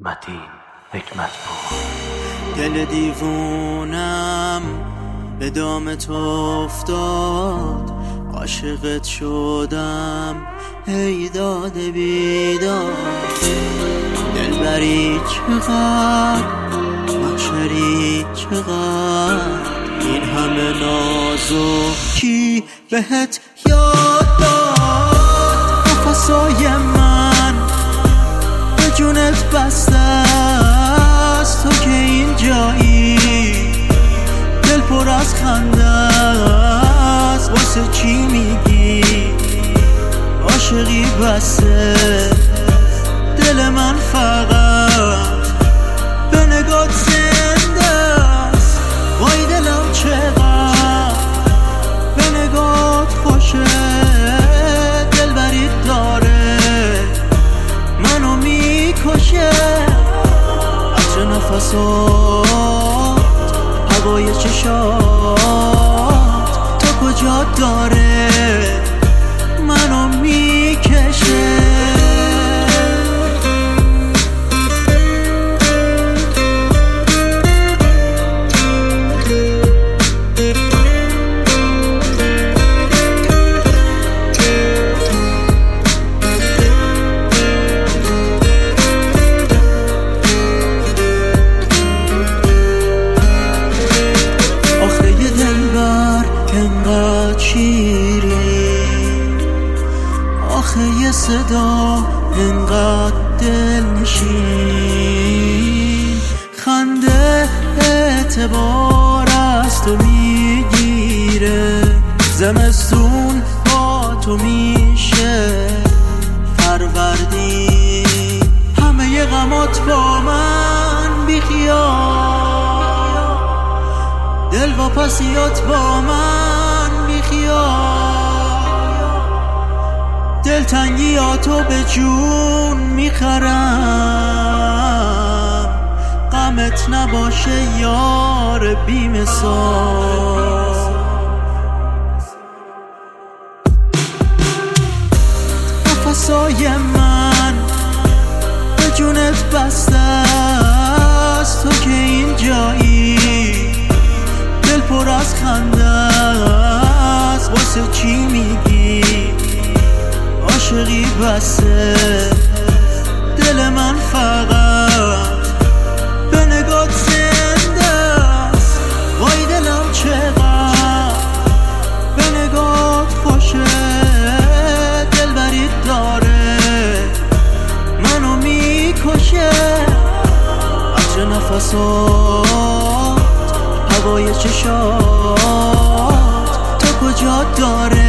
متین حکمتپور. دل دیوونم به دام تو افتاد، عاشقت شدم ای داد بیداد. دلبری چقدر، محشری چقدر، این همه نازکی بهت یاد داد. نفسای من به جونت بسته است، تو که این جایی دل پر از خنده است. واسه چی میگی عاشقی بسته؟ دل من فقط به نگات زنده است. وای دلم چقدر به نگات خوشه، دلبری داره منو میکشه. عطر نفسات، هوای چشات، تا کجا داره منو میکشه. آخه یه صدا انقدر دلنشین، خنده اعتبار از تو میگیره. زمستون با تو میشه فروردین، همه غمات با من بیخیال، دل واپسیات با من بیخیال. دلتنگیاتو به جون میخرم، غمت نباشه یار بی‌مثال. نفسای من به جونت بسته است، تو که این جایی دل پر از خنده است. واسه چی میگی عاشقی بسته؟ دل من فقط به نگات زنده است. وای دلم چقدر به نگات خوشه، دلبری داره منو میکشه. عطر نفسات، هوای چشات، تا کجا داره